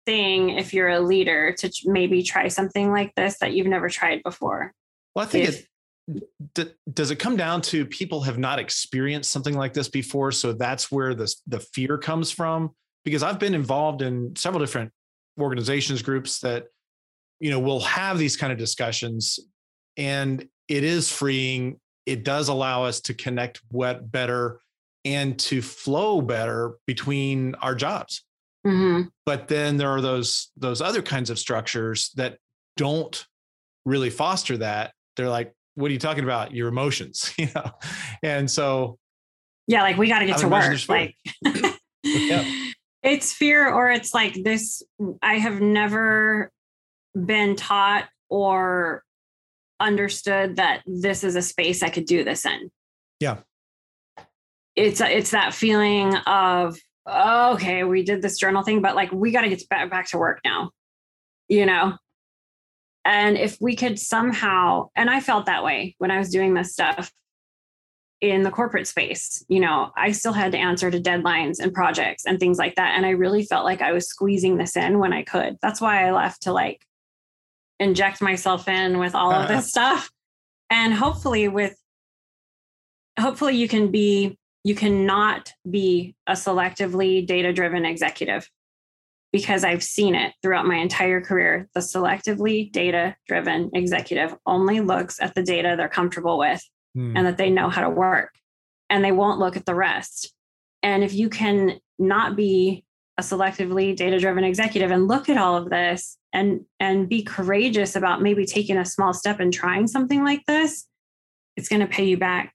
thing if you're a leader to maybe try something like this that you've never tried before. Well, I think If- it d- does it come down to people have not experienced something like this before, so that's where the the fear comes from. Because I've been involved in several different organizations, groups that, you know, will have these kind of discussions, and it is freeing. It does allow us to connect what better and to flow better between our jobs. Mhm. But then there are those those other kinds of structures that don't really foster that. They're like, what are you talking about? Your emotions, you know? And so, Yeah, like we got to get I to would imagine work. there's fear. Like Yeah. it's fear, or it's like this. I have never been taught or understood that this is a space I could do this in. Yeah. It's it's that feeling of, oh, okay, we did this journal thing, but like we got to get back, back to work now, you know? And if we could somehow, and I felt that way when I was doing this stuff in the corporate space, you know, I still had to answer to deadlines and projects and things like that. And I really felt like I was squeezing this in when I could. That's why I left, to like inject myself in with all of this stuff. And hopefully with, hopefully you can be, you cannot be a selectively data-driven executive, because I've seen it throughout my entire career. The selectively data-driven executive only looks at the data they're comfortable with Hmm. and that they know how to work, and they won't look at the rest. And if you can not be a selectively data-driven executive and look at all of this and, and be courageous about maybe taking a small step and trying something like this, it's going to pay you back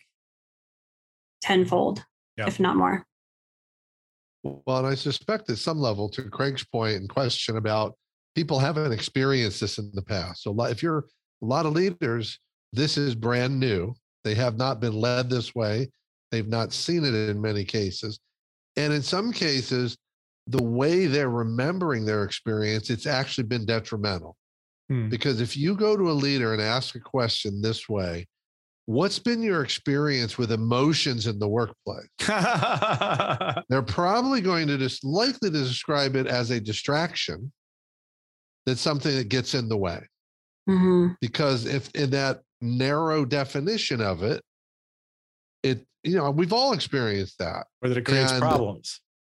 tenfold, Yeah. if not more. Well, and I suspect at some level, to Craig's point and question about people haven't experienced this in the past. So if you're a lot of leaders, this is brand new. They have not been led this way. They've not seen it in many cases. And in some cases, the way they're remembering their experience, it's actually been detrimental. Hmm. Because if you go to a leader and ask a question this way, what's been your experience with emotions in the workplace? They're probably going to just likely to describe it as a distraction. That's something that gets in the way. Mm-hmm. Because if in that narrow definition of it, it, you know, we've all experienced that. Or that it creates And- problems.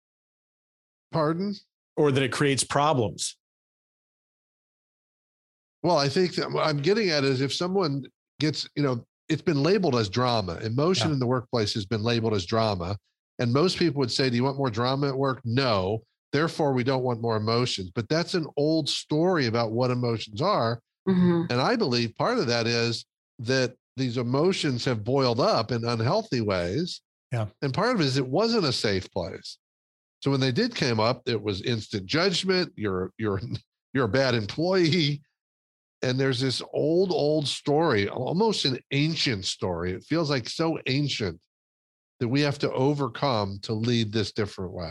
Pardon? Or that it creates problems. Well, I think that what I'm getting at is if someone gets, you know, it's been labeled as drama. Emotion Yeah. in the workplace has been labeled as drama. And most people would say, do you want more drama at work? No. Therefore, we don't want more emotions. But that's an old story about what emotions are. Mm-hmm. And I believe part of that is that these emotions have boiled up in unhealthy ways. Yeah. And part of it is it wasn't a safe place. So when they did come up, it was instant judgment. You're, you're, you're a bad employee. And there's this old, old story, almost an ancient story. It feels like so ancient that we have to overcome to lead this different way.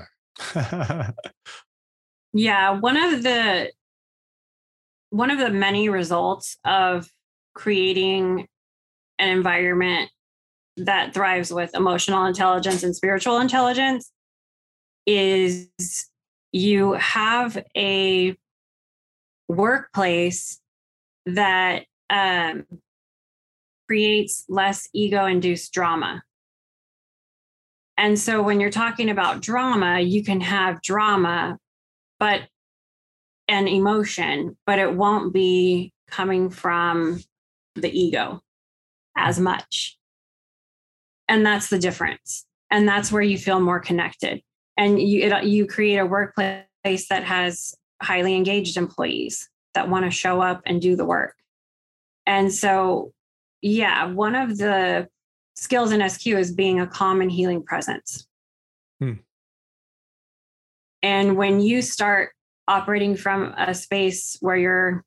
Yeah, one of the one of the many results of creating an environment that thrives with emotional intelligence and spiritual intelligence is you have a workplace that um, creates less ego-induced drama. And so when you're talking about drama, you can have drama, but and emotion, but it won't be coming from the ego as much. And that's the difference. And that's where you feel more connected. And you it, you create a workplace that has highly engaged employees that want to show up and do the work. And so, yeah, one of the skills in S Q is being a calm and healing presence. Hmm. And when you start operating from a space where you're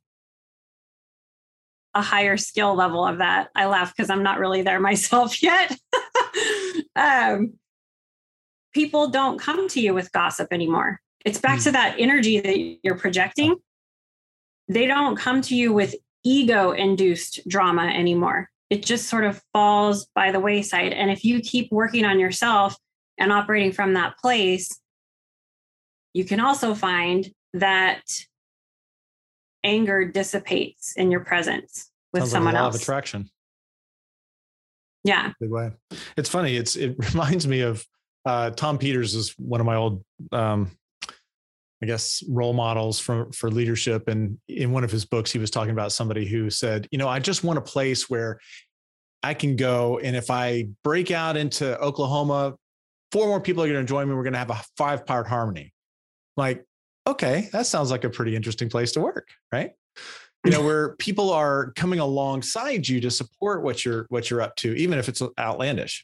a higher skill level of that, I laugh because I'm not really there myself yet. um, people don't come to you with gossip anymore. It's back Hmm. to that energy that you're projecting. They don't come to you with ego-induced drama anymore. It just sort of falls by the wayside. And if you keep working on yourself and operating from that place, you can also find that anger dissipates in your presence with Sounds someone like a law else. of attraction. Yeah. Big way. It's funny. It's it reminds me of uh, Tom Peters is one of my old, um, I guess, role models for for leadership. And in one of his books, he was talking about somebody who said, you know, I just want a place where I can go, and if I break out into Oklahoma, four more people are going to join me. We're going to have a five part harmony. Like, okay, that sounds like a pretty interesting place to work, right? You know, where people are coming alongside you to support what you're what you're up to, even if it's outlandish.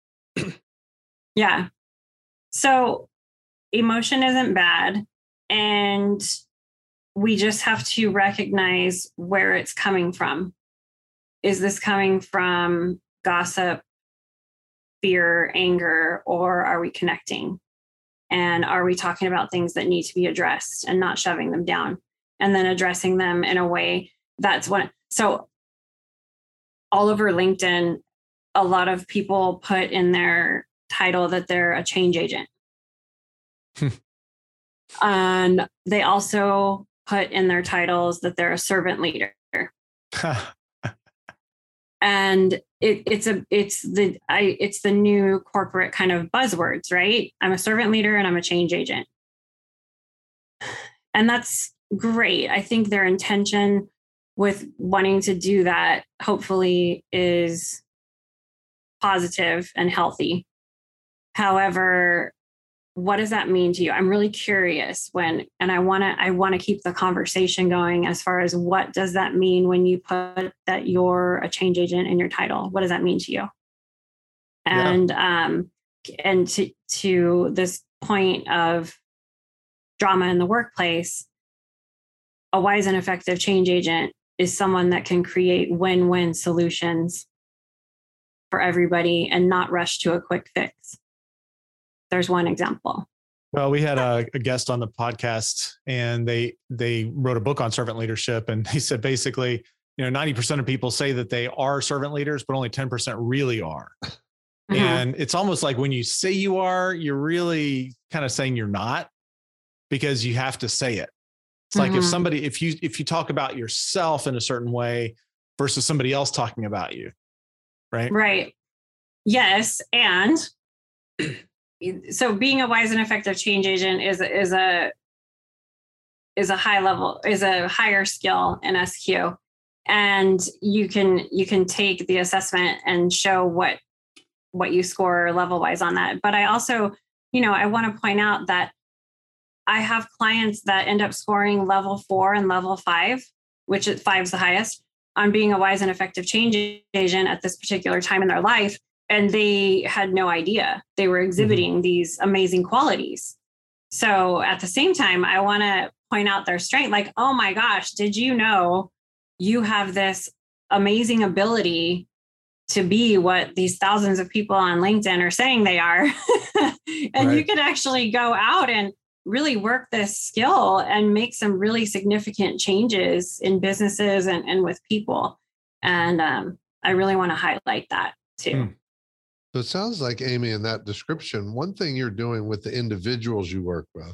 Yeah. So emotion isn't bad, and we just have to recognize where it's coming from. Is this coming from gossip, fear, anger, or are we connecting? And are we talking about things that need to be addressed and not shoving them down, and then addressing them in a way that's what? So all over LinkedIn, a lot of people put in their title that they're a change agent. And they also put in their titles that they're a servant leader. And it, it's a it's the I it's the new corporate kind of buzzwords, right? I'm a servant leader and I'm a change agent. And that's great. I think their intention with wanting to do that hopefully is positive and healthy. However, what does that mean to you? I'm really curious when, and I want to, I want to keep the conversation going as far as what does that mean when you put that you're a change agent in your title? What does that mean to you? And, yeah. um, and to, to this point of drama in the workplace, a wise and effective change agent is someone that can create win-win solutions for everybody and not rush to a quick fix. There's one example. Well, we had a, a guest on the podcast, and they they wrote a book on servant leadership, and they said basically, you know, ninety percent of people say that they are servant leaders, but only ten percent really are. Mm-hmm. And it's almost like when you say you are, you're really kind of saying you're not, because you have to say it. It's mm-hmm. like if somebody, if you if you talk about yourself in a certain way versus somebody else talking about you, right? Right. Yes, and so being a wise and effective change agent is is a is a high level is a higher skill in S Q, and you can you can take the assessment and show what what you score level wise on that. But I also, you know, I want to point out that I have clients that end up scoring level four and level five, which is five's the highest, on being a wise and effective change agent at this particular time in their life. And they had no idea they were exhibiting mm-hmm. these amazing qualities. So at the same time, I want to point out their strength. Like, oh my gosh, did you know you have this amazing ability to be what these thousands of people on LinkedIn are saying they are? And right. you could actually go out and really work this skill and make some really significant changes in businesses and, and with people. And um, I really want to highlight that too. Mm. So it sounds like, Amy, in that description, one thing you're doing with the individuals you work with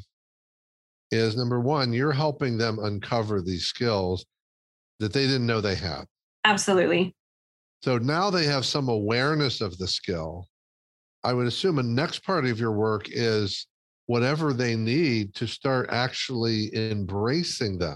is, number one, you're helping them uncover these skills that they didn't know they had. Absolutely. So now they have some awareness of the skill. I would assume a next part of your work is whatever they need to start actually embracing them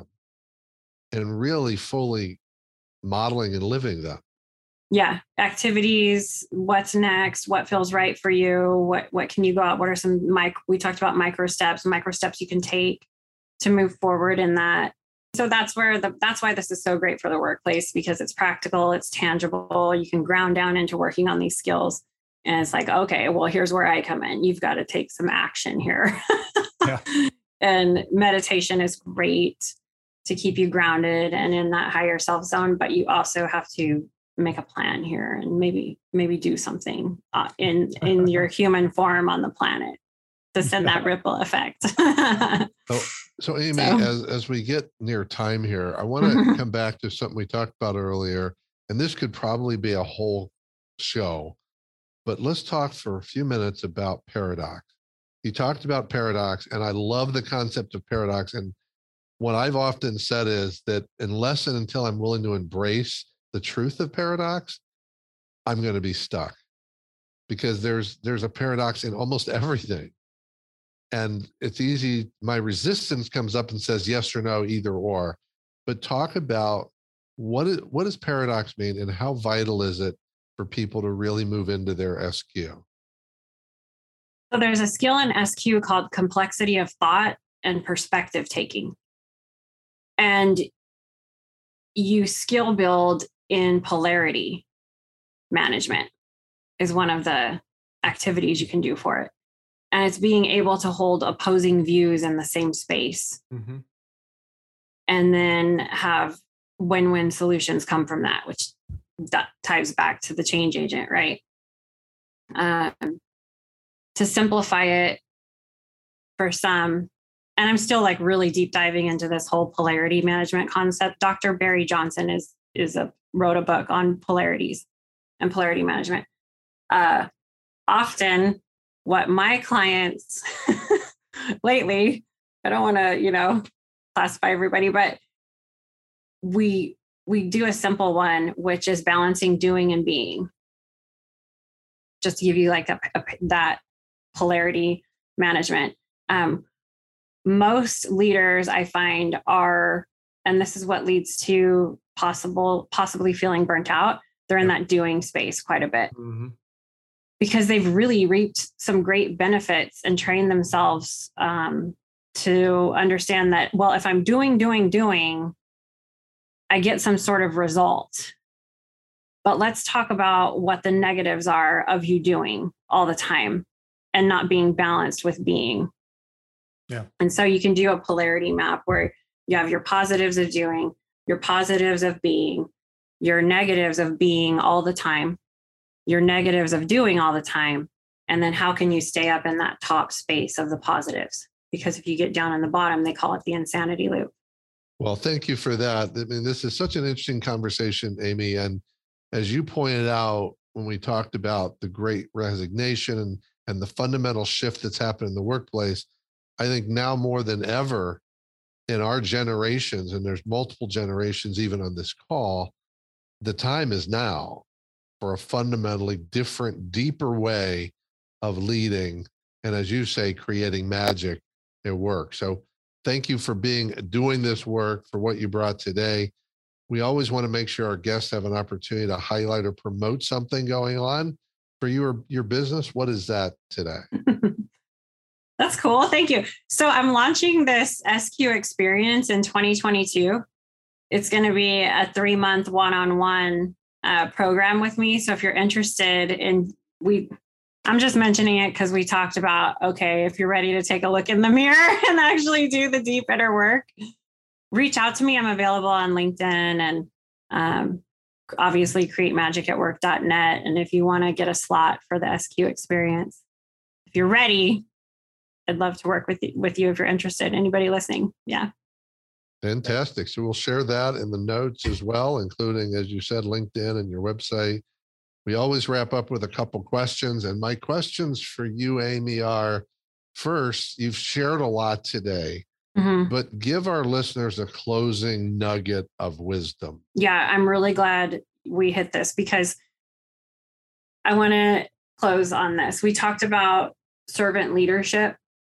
and really fully modeling and living them. Yeah. Activities, what's next, what feels right for you, what what can you go out, what are some mic we talked about micro steps, micro steps you can take to move forward in that. So that's where the that's why this is so great for the workplace, because it's practical, it's tangible, you can ground down into working on these skills. And it's like, okay, well, here's where I come in. You've got to take some action here. Yeah. And meditation is great to keep you grounded and in that higher self zone, but you also have to make a plan here and maybe maybe do something uh, in in your human form on the planet to send that ripple effect. so, so Amy, so. as as we get near time here, I want to mm-hmm. come back to something we talked about earlier, and this could probably be a whole show, but let's talk for a few minutes about paradox. You talked about paradox, and I love the concept of paradox. And what I've often said is that unless and until I'm willing to embrace the truth of paradox, I'm going to be stuck, because there's there's a paradox in almost everything. And it's easy. My resistance comes up and says yes or no, either or. But talk about what is, what does paradox mean, and how vital is it for people to really move into their S Q? So there's a skill in S Q called complexity of thought and perspective taking. And you skill build in polarity management is one of the activities you can do for it. And it's being able to hold opposing views in the same space. Mm-hmm. And then have win-win solutions come from that, which that ties back to the change agent, right? Um, to simplify it for some, and I'm still like really deep diving into this whole polarity management concept. Doctor Barry Johnson is is a wrote a book on polarities and polarity management. Uh, often, what my clients lately, I don't want to, you know, classify everybody, but we we do a simple one, which is balancing doing and being. Just to give you like a, a, that polarity management. Um, most leaders I find are, and this is what leads to possible, possibly feeling burnt out. They're in that doing space quite a bit. Mm-hmm. Because they've really reaped some great benefits and trained themselves um, to understand that, well, if I'm doing, doing, doing, I get some sort of result. But let's talk about what the negatives are of you doing all the time and not being balanced with being. Yeah. And so you can do a polarity map where you have your positives of doing, your positives of being, your negatives of being all the time, your negatives of doing all the time. And then how can you stay up in that top space of the positives? Because if you get down in the bottom, they call it the insanity loop. Well, thank you for that. I mean, this is such an interesting conversation, Amy. And as you pointed out, when we talked about the great resignation and, and the fundamental shift that's happened in the workplace, I think now more than ever in our generations, and there's multiple generations even on this call, the time is now for a fundamentally different, deeper way of leading. And as you say, creating magic at work. So thank you for being, doing this work, for what you brought today. We always want to make sure our guests have an opportunity to highlight or promote something going on for your, your business. What is that today? That's cool. Thank you. So I'm launching this S Q experience in twenty twenty-two. It's going to be a three month one-on-one uh, program with me. So if you're interested in, we, I'm just mentioning it because we talked about, okay, if you're ready to take a look in the mirror and actually do the deep inner work, reach out to me. I'm available on LinkedIn and um, obviously create magic at work dot net. And if you want to get a slot for the S Q experience, if you're ready, I'd love to work with you, with you if you're interested. Anybody listening? Yeah. Fantastic. So we'll share that in the notes as well, including, as you said, LinkedIn and your website. We always wrap up with a couple questions. And my questions for you, Amy, are first, you've shared a lot today, mm-hmm. but give our listeners a closing nugget of wisdom. Yeah, I'm really glad we hit this because I want to close on this. We talked about servant leadership.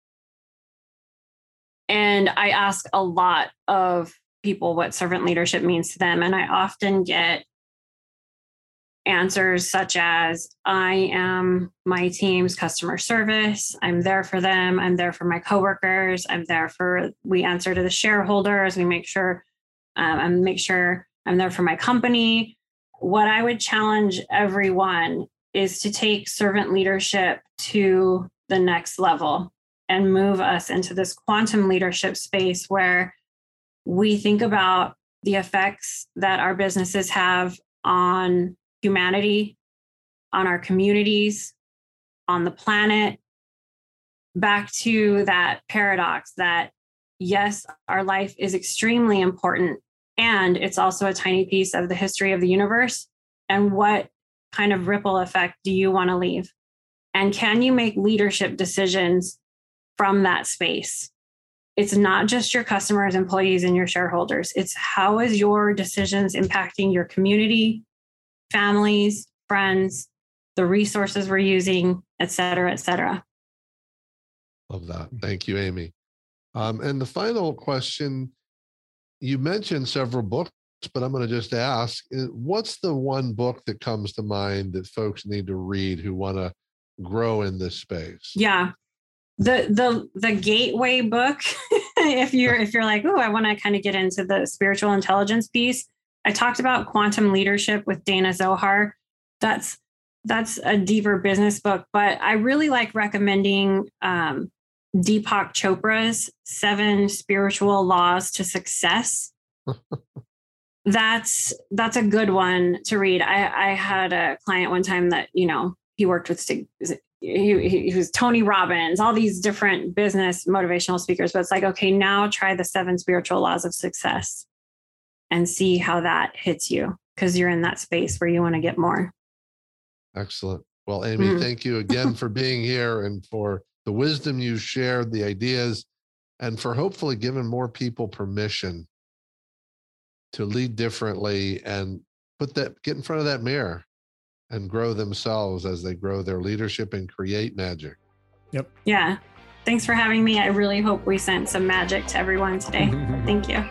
And I ask a lot of people what servant leadership means to them. And I often get answers such as, I am my team's customer service. I'm there for them. I'm there for my coworkers. I'm there for, we answer to the shareholders. We make sure, um, and make sure I'm there for my company. What I would challenge everyone is to take servant leadership to the next level and move us into this quantum leadership space where we think about the effects that our businesses have on humanity, on our communities, on the planet, back to that paradox that, yes, our life is extremely important, and it's also a tiny piece of the history of the universe. And what kind of ripple effect do you want to leave? And can you make leadership decisions from that space. It's not just your customers, employees, and your shareholders. It's how is your decisions impacting your community, families, friends, the resources we're using, et cetera, et cetera. Love that. Thank you, Amy. Um, and the final question, you mentioned several books, but I'm going to just ask, what's the one book that comes to mind that folks need to read who want to grow in this space? Yeah. The the the gateway book, if you're if you're like, oh, I want to kind of get into the spiritual intelligence piece. I talked about Quantum Leadership with Dana Zohar. That's that's a deeper business book, but I really like recommending um, Deepak Chopra's Seven Spiritual Laws to Success. that's that's a good one to read. I, I had a client one time that, you know, he worked with Stig, he, he was Tony Robbins, all these different business motivational speakers, but it's like, okay, now try the Seven Spiritual Laws of Success and see how that hits you, because you're in that space where you want to get more. Excellent. Well, Amy, mm. thank you again for being here and for the wisdom you shared, the ideas, and for hopefully giving more people permission to lead differently and put that, get in front of that mirror and grow themselves as they grow their leadership and create magic. Yep. Yeah. Thanks for having me. I really hope we sent some magic to everyone today. Thank you.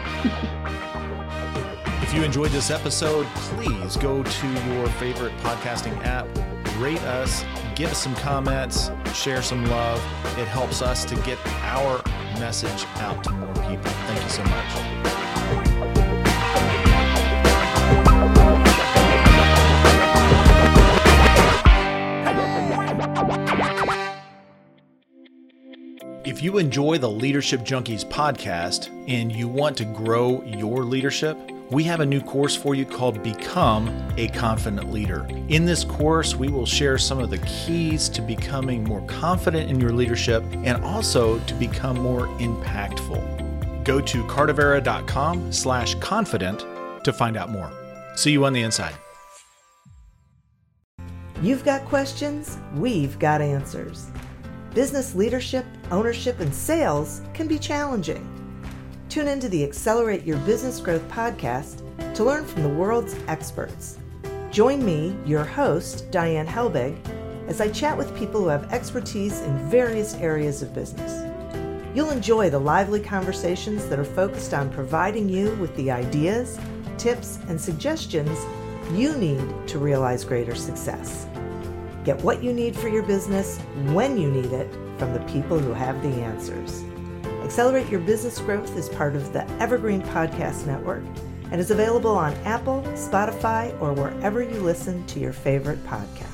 If you enjoyed this episode, please go to your favorite podcasting app, rate us, give us some comments, share some love. It helps us to get our message out to more people. Thank you so much. If you enjoy the Leadership Junkies podcast and you want to grow your leadership, we have a new course for you called Become a Confident Leader. In this course, we will share some of the keys to becoming more confident in your leadership and also to become more impactful. Go to cardavera.com slash confident to find out more. See you on the inside. You've got questions, we've got answers. Business leadership, ownership, and sales can be challenging. Tune into the Accelerate Your Business Growth podcast to learn from the world's experts. Join me, your host, Diane Helbig, as I chat with people who have expertise in various areas of business. You'll enjoy the lively conversations that are focused on providing you with the ideas, tips, and suggestions you need to realize greater success. Get what you need for your business when you need it from the people who have the answers. Accelerate Your Business Growth is part of the Evergreen Podcast Network and is available on Apple, Spotify, or wherever you listen to your favorite podcast.